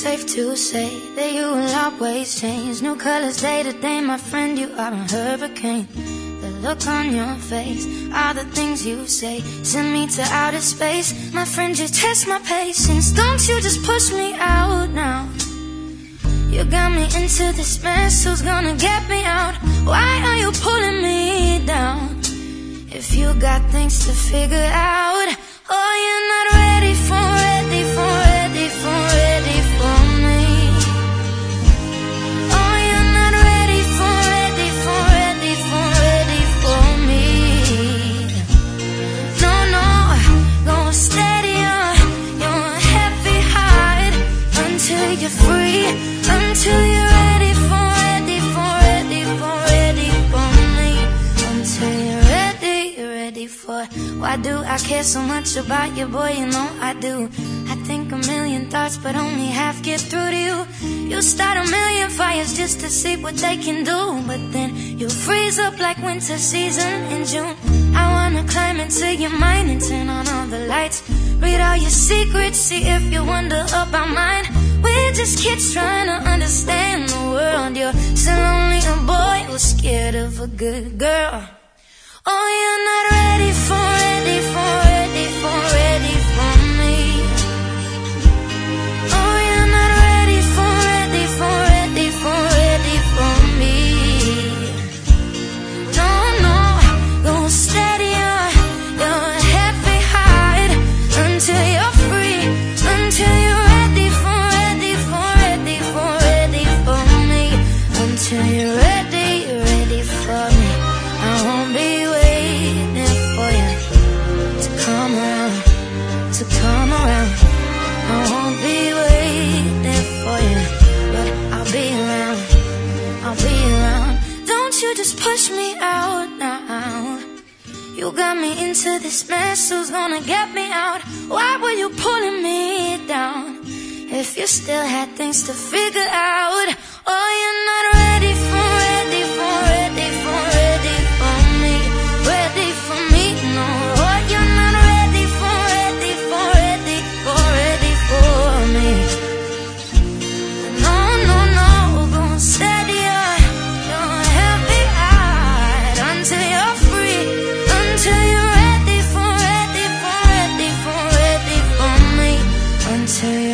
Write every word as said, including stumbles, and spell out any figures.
safe to say that you will always change. New colors day to day, my friend, you are a hurricane. The look on your face, all the things you say, send me to outer space. My friend, you test my patience. Don't you just push me out now. You got me into this mess, who's gonna get me out? Why are you pulling me down? If you got things to figure out, oh, you're not ready for, ready for, ready for, ready for me. Oh, you're not ready for, ready for, ready for, ready for me. No, no, go steady on your heavy heart until you're free, until you're ready for, ready for, ready for, ready for me. Until you're ready, ready for. Why do I care so much about you, boy? You know I do. I think a million thoughts, but only half get through to you. You start a million fires just to see what they can do, but then you freeze up like winter season in June. I wanna climb into your mind and turn on all the lights, read all your secrets, see if you wonder about mine. We're just kids trying to understand the world. You're still only a boy who's scared of a good girl. Oh, you're not ready for, ready for, ready for, ready for me. Oh, you're not ready for, ready for, ready for, ready for me. No, no, go steady on your heavy heart until you're free, until you're ready for, ready for, ready for, ready for me. Until you're ready, ready for me. I won't be waiting for you to come around, to come around. I won't be waiting for you, but I'll be around, I'll be around. Don't you just push me out now. You got me into this mess, who's gonna get me out? Why were you pulling me down? If you still had things to figure out, oh, you're not ready for, ready for, ready for, ready for me, ready for me, no. Oh, you're not ready for, ready for, ready for, ready for me. No, no, no, go steady on your heavy heart until you're free, until you're ready for, ready for, ready for, ready for me. Until you're